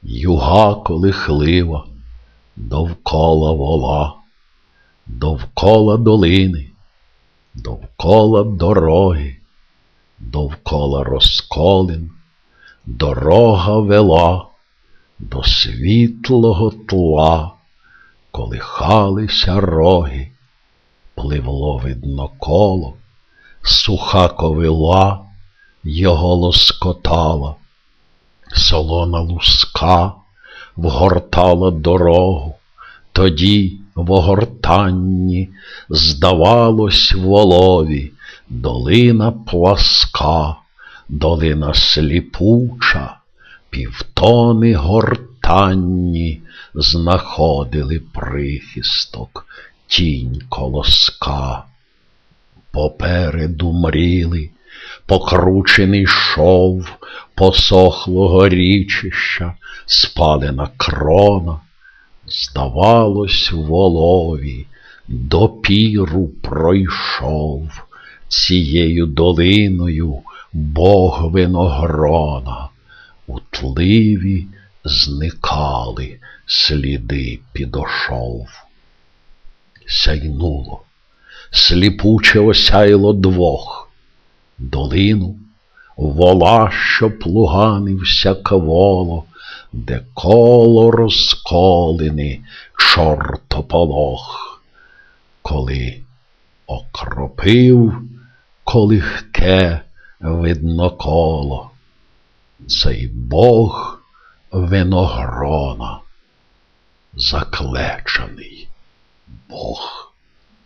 Юга колихлива, довкола вола, довкола долини, довкола дороги, довкола розколин, дорога вела до світлого тла, колихалися роги, пливло видно коло, суха ковила його лоскотала, солона луска вгортала дорогу, тоді в огортанні здавалось волові долина пласка, долина сліпуча, півтони гортанні знаходили прихисток, тінь колоска. Попереду мріли, покручений шов посохлого річища, спалена крона. Здавалось, волові допіру пройшов цією долиною Бог виногрона. У тливі зникали сліди підошов. Сяйнуло, сліпуче осяяло двох, долину, вола, що плуганився кволо, де коло розколини чортополох. Коли окропив колихке видно коло, цей Бог виногрона, заклечений Бог.